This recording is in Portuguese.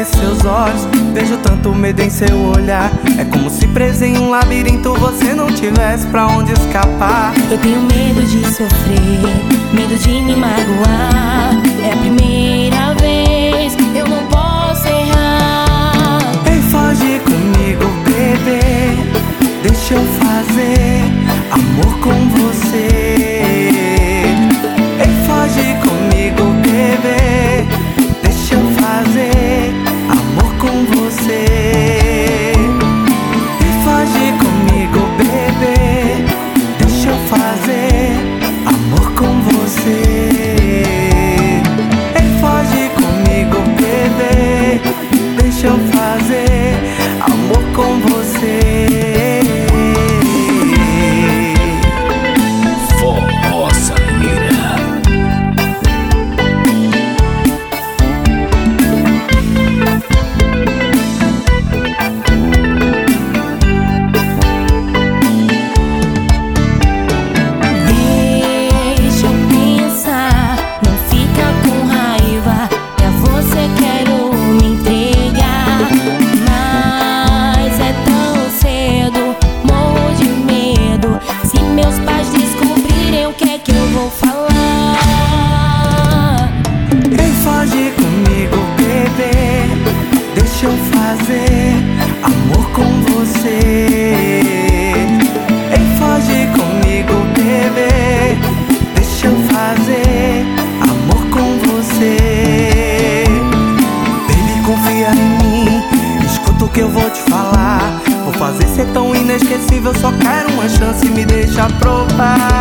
conheço seus olhos, vejo tanto medo em seu olhar. É como se preso em um labirinto você não tivesse pra onde escapar. Eu tenho medo de sofrer, medo de me magoar. É a primeira vez, eu não posso errar. Ei, foge comigo, bebê, deixa eu fazer amor com você. Ei, foge comigo, bebê, deixa eu fazer amor com você. Ei, foge comigo, bebê, deixa eu fazer amor com você. Ei, foge comigo, bebê, deixa eu fazer amor com você. Deixa eu fazer amor com você. Ei, foge comigo, bebê, deixa eu fazer amor com você. Baby, confia em mim, escuta o que eu vou te falar. Vou fazer ser tão inesquecível, só quero uma chance, me deixa provar.